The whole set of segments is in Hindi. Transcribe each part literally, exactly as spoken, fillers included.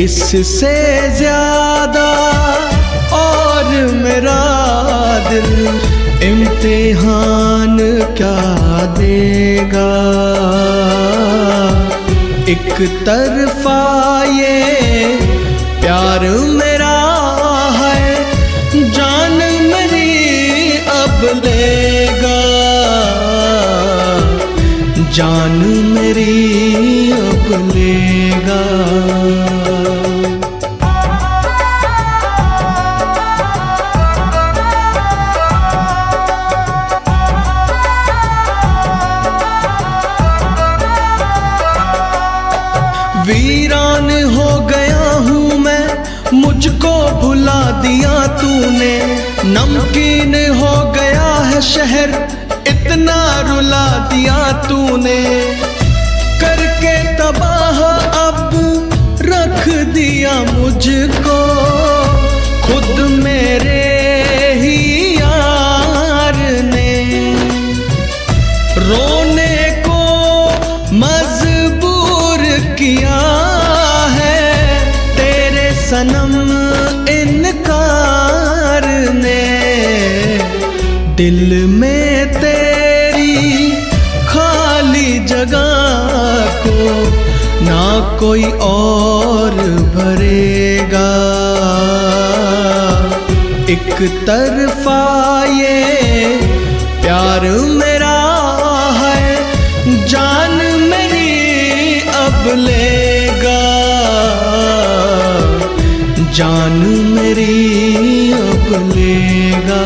इससे ज्यादा और मेरा दिल इम्तिहान क्या देगा। एक तरफा ये प्यार मेरा है, जान मेरी अब लेगा, जान मेरी अब लेगा। वीरान हो गया हूँ मैं, मुझको भुला दिया तूने। नमकीन हो गया है शहर, इतना रुला दिया तूने। करके तबाह अब रख दिया मुझको, खुद मेरे ही यार ने। रोने को मजबूर किया है तेरे सनम इनकार ने। दिल में तेरी खाली जगह को ना कोई और भरेगा। एक तरफा ये प्यार मेरा है, जान मेरी अब लेगा, जान मेरी अब लेगा।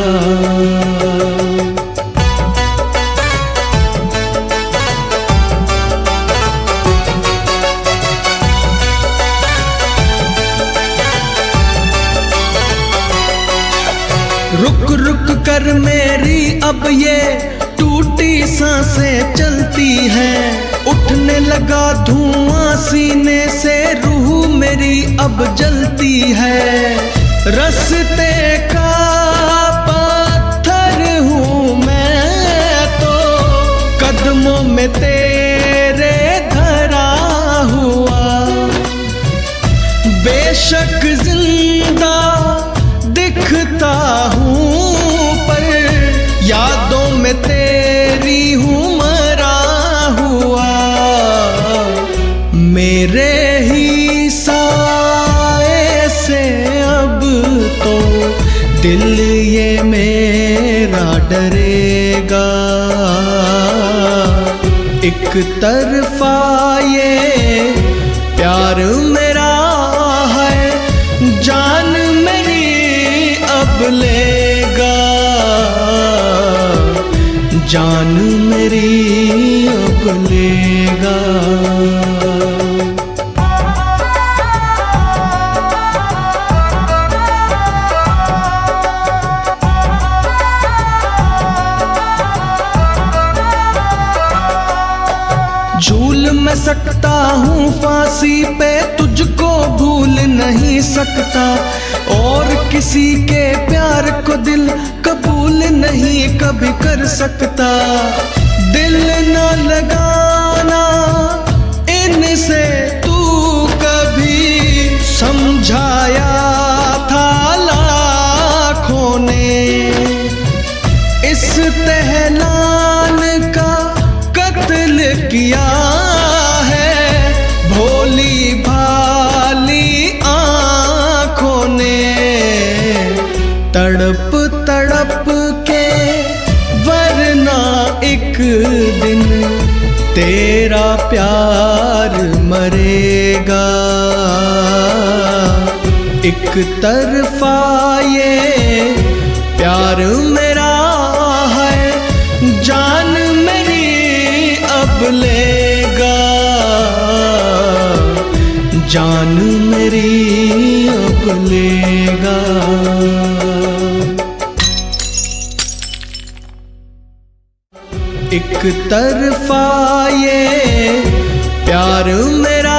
रुक रुक कर मेरी अब ये टूटी सांसें चलती हैं। उठने लगा धुआं सीने से, रूह मेरी अब जलती है। रास्ते का पत्थर हूँ मैं तो, कदमों में तेरे धरा हुआ। बेशक जिंदा दिखता हूँ पर यादों में तेरी हूँ मरा हुआ। मेरे ही साए से अब तो दिल ये मेरा डरेगा। एक तरफा ये प्यार मेरा है, जान मेरी अब लेगा, जान मेरी अब लेगा। झूल मैं सकता हूँ फांसी पे, तुझको भूल नहीं सकता। और किसी के प्यार को दिल कबूल नहीं कभी कर सकता। दिल न लगाना इनसे तू कभी समझाया था लाखों ने। इस तहलान का कत्ल किया है भोली भाली आँखों ने। तड़प तड़प के वरना एक दिन तेरा प्यार मरेगा। एक तरफा ये प्यार मेरा है, जान मेरी अब लेगा, जान मेरी अब लेगा। एक तरफा ये प्यार मेरा